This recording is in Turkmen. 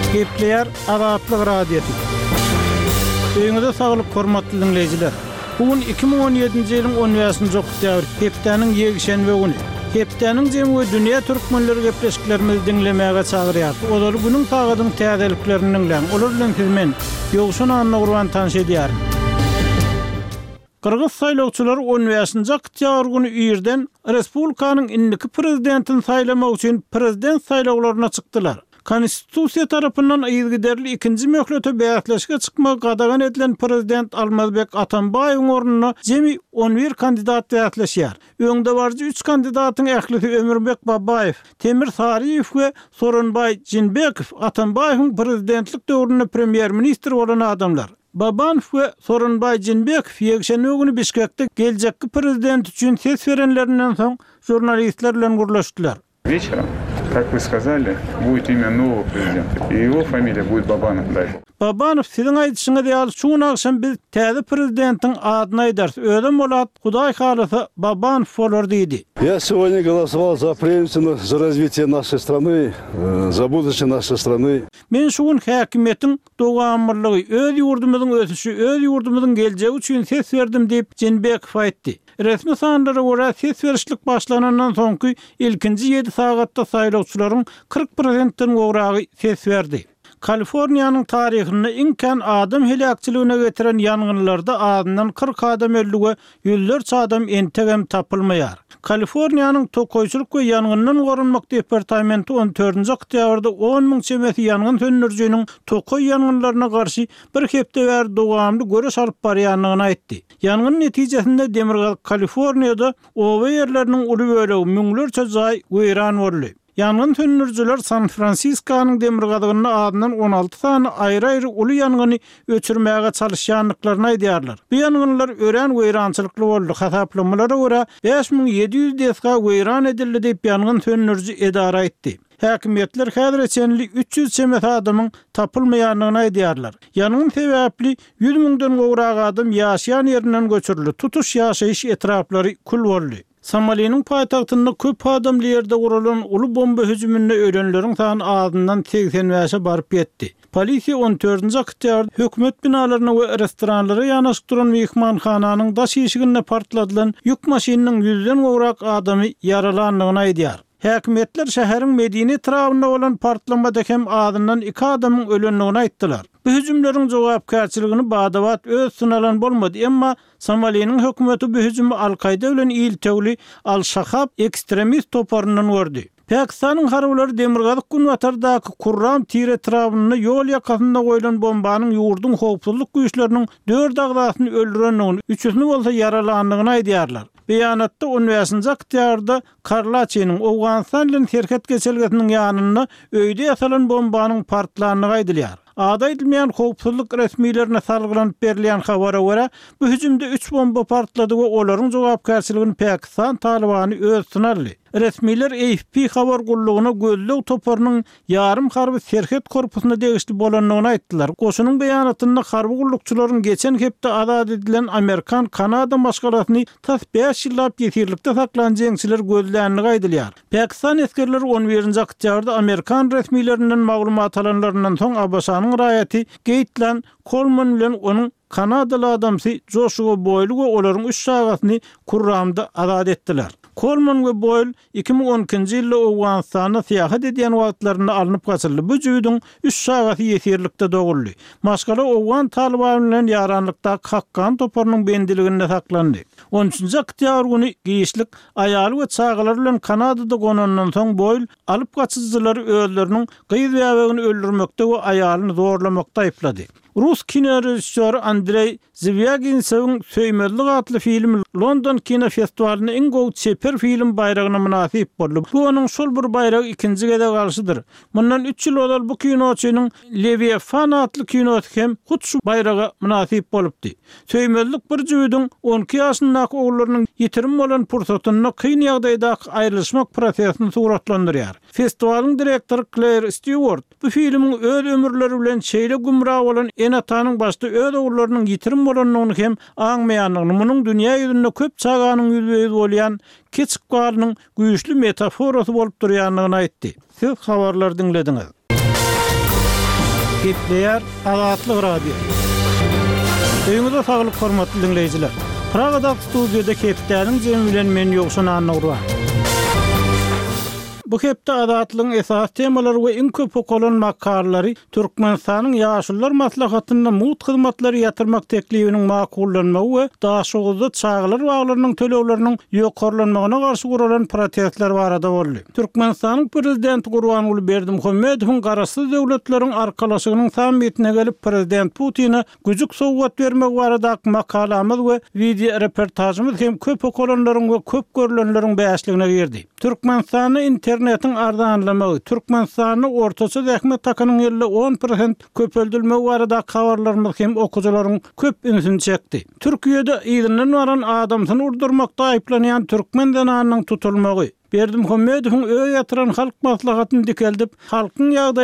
Gepleyer Azatlyk radiosu. Öňüňizde saglyk hormatly dinleýijiler. Bugün 2017-nji ýylyň 10-njy oktyabr, hepdeniň ýegişenbe güni. Hepdeniň jemgy dünýä türkmenleri gepleşiklerimizi dinlemäge çagyrýar. Olar günüň tagadyň täzeliklerini bilen, olar bilen filmen ýogşun anna gurban tanış edýär. Kırgız saýlawçylary 10-njy oktyabr güni ýerden respublikanyň indiki prezidentini saýlamak üçin prezident saýlawlaryna çykdylar. Konstitusiýa tarapyndan ýygyderli ikinji möhlete beýatlaşyga çykmak gadagan edilen prezident Almazbek Atambaýewiň ornuna jemi 11 kandidat beýatlaşýar. Öňde barjy 3 kandidatyň ählisi Ömürbek Babaýew, Temir Sariýew we Soronbay Jinbekow Atambaýewiň prezidentlik döwründe premier ministr bolan adamlar. Baban we Soronbay Jinbekow ýegşenbe güni Bişkekde geljekki prezident üçin ses berenlerinden soň jurnalistler bilen gurlaşdylar. Вечером, как вы сказали, будет имя нового президента, и его фамилия будет Бабанов, дай бог. Babanov siziň aýdyşyňa däl şuň akşam biz täze prezidentiň adyny aýdars. Ödem bolat, Hudaý halasa Babanov bolar diýdi. Я сегодня голосовал за преемственность, за развитие нашей страны, за будущее нашей страны. Men şu gün häkimetiň dowamlılıgy, öz ýurdumyzyň ösüşi, öz ýurdumyzyň geljegi üçin ses berdim diýip Jinbekow aýtdy. Resmi sanlara göre ses verişlik başlanandan soňky ilkinji 7 sagatda saýlawçylaryň 40%-den gowragy ses berdi. Kaliforniýanyň taryhyny iňken adam helakçylygyna getiren ýangynlarda adından 40 adam öldüge, ýüzlerçe adam entegem tapylmaýar. Kaliforniýanyň tokoýçylyk we ýangyndan gorunmak departamenti 14-nji oktýabrda 10.000 çemesi ýangyn söndürjüniň tokoy ýangynlaryna garşy bir hepde bäri dowamly göreş alyp barýanlygyny aýtdy. Ýangyn netijesinde Demirgal Kaliforniýada owa ýerleriniň uly bölegi müňlerçe jaý weýran boldy. Ýangyn söndürjüler San Fransisko'nyň demirgadygyny adından 16 sany aýry-aýry uly ýangyny öçürmäge çalışýanlyklaryny aýdýarlar. Bu ýangynlar ören weýrançylykly boldy. Hasaplamalara görä 5700 deska weýran edildi diýip ýangyn söndürjü edara aýtdy. Häkimetler häzir çenli 300 çemet adamyň tapylmaýanlygyny aýdýarlar. Ýanyň sebäpli 100.000-den gowrak adam ýaşaýan ýerinden göçürildi. Tutuş ýaşaýyş etraplary kul boldy. Somaliýanyň paýtagtynda köp adamly ýerde guralan uly bomba hüjümine ölenleriň sany adından 85-e baryp ýetdi. Polisiýa 14-nji oktýabrda hökümet binalaryna we restoranlara ýanaşyk duran mehmanhananyň daş ýeşigine partladylan ýük maşynynyň 100-den gowrak adamy yaralanlygyny aýdýar. Häkimetler şäheriň Medine etrafynda bolan partlamada hem adından 2 adamyň ölenligini aýtdylar. Bu hüjümleriň jogapkärçiligini Badawat öz synalan bolmady, emma Somaliýanyň hökümeti bu hüjümi Al-Qaida bilen ýyltegli Al-Shahab ekstremist toparyndan gördi. Pakistanyň harwlary Demirgazyk Günwatardaky Kurram tire etrafynda ýol ýakasynda goýulan bombanyň ýurdun howpsuzlyk güýçleriniň 4 agdasyny öldürenligini, 3-üsini bolsa yaralanlygyny aýdýarlar. Beýanatda 15-nji oktýabrda Karlaçynyň Awganistan bilen herket geçelgesiniň ýanyna öýde ýasalan bombanyň partlanlygy aýdylýar. Ada edilmeyen howpsuzlyk resmilerine salgylanyp berilýän habara görä, bu hüjümde 3 bomba partlady we olaryň jogapkärçiligini Pakistan Talibany öz sınarly. Resmiler AFP habar gullugyna gözleg toparynyň ýarym harby serhet korpusuna degişli bolanlygyny aýtdylar. Goşunyň beýanatynda harby gullukçylaryň geçen hepde azad edilen Amerikan, Kanada maşgalasyny tas 5 ýyllap ýetirlikde saklan jeňçiler gözlänligi aýdylýar. Pakistan eskerleri 11-nji oktýabrda Amerikan resmilerinden maglumat alanlaryndan soň Abbasanyň raýaty Gaitlan Coleman bilen onuň Kanadalı adamsy Joshua Boyle we olaryň 3 sagatyny Kurramda azad etdiler. Coleman we Boyle 2012-nji ýylda Awganistana syýahat edýän wagtlarynda alınıp gaçyrly. Bu jüýdüň 3 sagaty ýetirlikde doguldy. Maşgala Awgan Talibany bilen ýaranlykda Hakkan toparynyň bendiliginde saklandy. 13-nji oktýabr güni giýişlik aýaly we çagalar bilen Kanadada gonandan soň Boyle alyp gaçyjylary özleriniň gyýyz ýabagini öldürmekde we aýalyny zorlamakda aýplady. Rus kino rejissöri Andrey Zvyagintsev'in Söýmezlik adly filmi London Kino Festivalinde en gowy çeper film bayragyna münasip boldy. Bu onuň şol bir bayrag ikinji gede galşydyr. Mundan 3 ýyl ozal bu kinoçynyň Leviathan adly kinosy hem hut şu bayraga münasip bolupdy. Söýmezlik bir jüýdüň 12 ýaşyndaky oglarynyň ýetirim bolan pursatyny kyn ýagdaýda aýrylyşmak prosesini suratlandyrýar. Festivalyň direktory Claire Stewart bu filmiň öz ömürleri bilen şeýle gumra bolan enatanyň başda öz oglarynyň ýetirim bolanlygyny hem aňmaýanlygyny, munyň dünýä ýüzünde köp çaganyň ýüzüne bolýan keçik galynyň güýçli metaforasy bolup durýanlygyny aýtdy. Siz habarlar dinlediňiz. Kepler Azatlyk Radio. Öňüňizde saglyk hormatly dinleýijiler. Pragada studiýada Keplerniň jemi bilen men ýogşan anagurwa. Bu hepde Azatlygyň esas temalary we iň köp okulan makalary Türkmenistanyň ýaşullar maslahatyna mut hyzmatlary ýatyrmak teklifiniň makullanmagy we daşygyzda çağlar baglarynyň töleýlerini ýokarlanmagyna garşy guralan protestler barada boldy. Türkmenistanyň prezidenti Gurbanuly Berdimuhammedowyň garaşsyz döwletleriň arkalaşygynyň sammitine gelip prezident Putina güjük sowgat bermek barada makalamyz we video reportajymyz hem köp okulanlaryň we köp görülenleriň bäşligine girdi. Türkmenistanyň internetin ardanlamagy, Türkmenistanyň ortaça zähmet takanyň ýerle 10% köpöldürme barada habarlarymyz hem okujalaryň köp ünsini çekdi. Türkiýede ýygynyň waran adamsyny urdurmakda aýplanýan türkmen denanynyň tutulmagy, Berdimuhammedowyň öýe ýatyran halk maslahatyny dikeldip, halkyň ýagdaýy